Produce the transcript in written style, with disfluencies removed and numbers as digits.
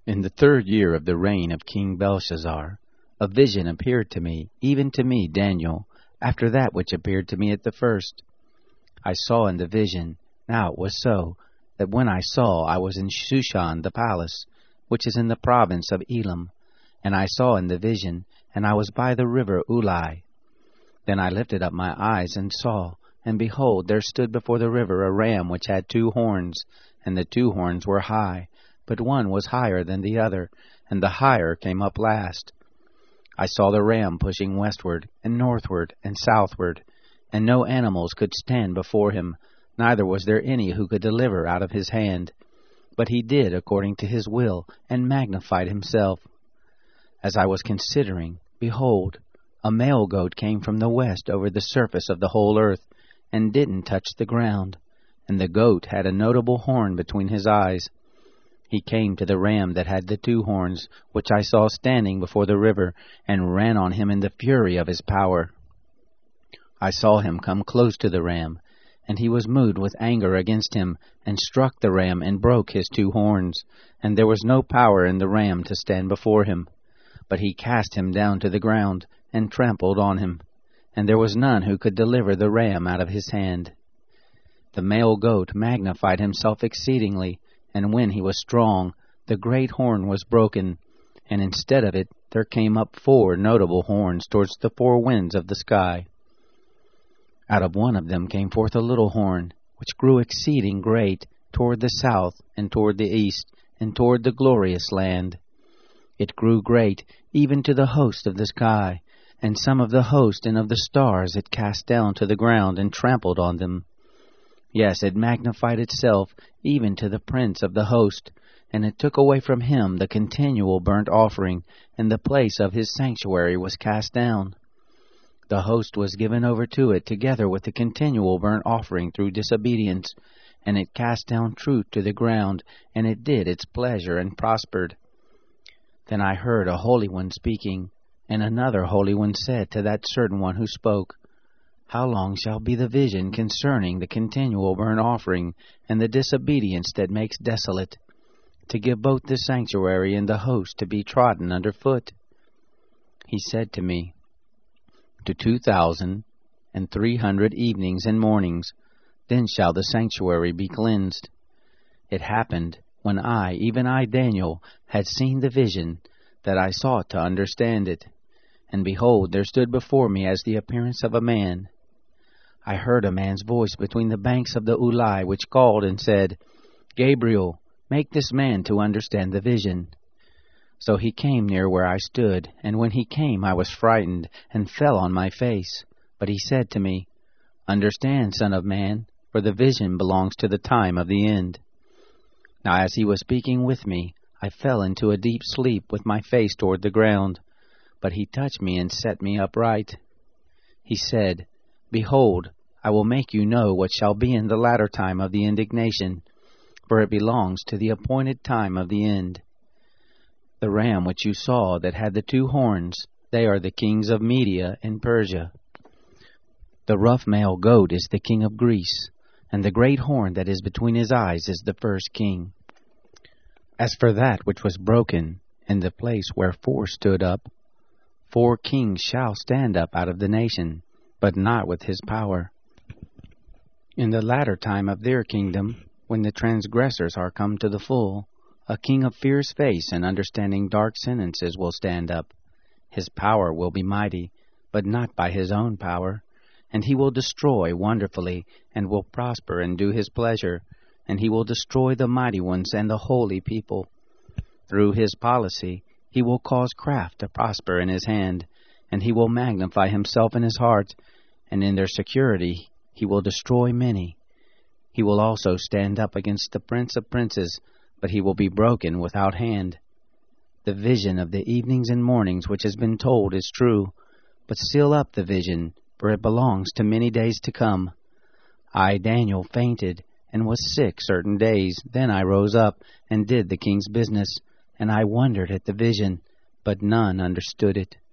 In the 3rd year of the reign of King Belshazzar, a vision appeared to me, even to me, Daniel, after that which appeared to me at the first. I saw in the vision. Now it was so, that when I saw, I was in Shushan the palace, which is in the province of Elam. And I saw in the vision, and I was by the river Ulai. Then I lifted up my eyes and saw, and behold, there stood before the river a ram which had 2 horns, and the 2 horns were high, but one was higher than the other, and the higher came up last. I saw the ram pushing westward, and northward, and southward, and no animals could stand before him, neither was there any who could deliver out of his hand. But he did according to his will, and magnified himself. As I was considering, behold, a male goat came from the west over the surface of the whole earth, and didn't touch the ground. And the goat had a notable horn between his eyes. He came to the ram that had the 2 horns, which I saw standing before the river, and ran on him in the fury of his power. I saw him come close to the ram, and he was moved with anger against him, and struck the ram, and broke his 2 horns, and there was no power in the ram to stand before him. But he cast him down to the ground, and trampled on him, and there was none who could deliver the ram out of his hand. The male goat magnified himself exceedingly, and when he was strong, the great horn was broken, and instead of it there came up 4 notable horns towards the 4 winds of the sky. Out of one of them came forth a little horn, which grew exceeding great, toward the south, and toward the east, and toward the glorious land. It grew great, even to the host of the sky, and some of the host and of the stars it cast down to the ground, and trampled on them. Yes, it magnified itself, even to the prince of the host, and it took away from him the continual burnt offering, and the place of his sanctuary was cast down. The host was given over to it together with the continual burnt offering through disobedience, and it cast down truth to the ground, and it did its pleasure and prospered. Then I heard a holy one speaking, and another holy one said to that certain one who spoke, How long shall be the vision concerning the continual burnt offering, and the disobedience that makes desolate, to give both the sanctuary and the host to be trodden under foot? He said to me, To 2,300 evenings and mornings, then shall the sanctuary be cleansed. It happened, when I, even I, Daniel, had seen the vision, that I sought to understand it. And behold, there stood before me as the appearance of a man. I heard a man's voice between the banks of the Ulai, which called and said, Gabriel, make this man to understand the vision. So he came near where I stood, and when he came I was frightened, and fell on my face. But he said to me, Understand, son of man, for the vision belongs to the time of the end. Now as he was speaking with me, I fell into a deep sleep with my face toward the ground. But he touched me and set me upright. He said, Behold, I will make you know what shall be in the latter time of the indignation, for it belongs to the appointed time of the end. The ram which you saw that had the 2 horns, they are the kings of Media and Persia. The rough male goat is the king of Greece, and the great horn that is between his eyes is the first king. As for that which was broken, in the place where 4 stood up, 4 kings shall stand up out of the nation, but not with his power. In the latter time of their kingdom, when the transgressors are come to the full, a king of fierce face and understanding dark sentences will stand up. His power will be mighty, but not by his own power, and he will destroy wonderfully, and will prosper and do his pleasure, and he will destroy the mighty ones and the holy people. Through his policy he will cause craft to prosper in his hand, and he will magnify himself in his heart, and in their security he will destroy many. He will also stand up against the prince of princes, but he will be broken without hand. The vision of the evenings and mornings which has been told is true, but seal up the vision, for it belongs to many days to come. I, Daniel, fainted, and was sick certain days. Then I rose up, and did the king's business, and I wondered at the vision, but none understood it.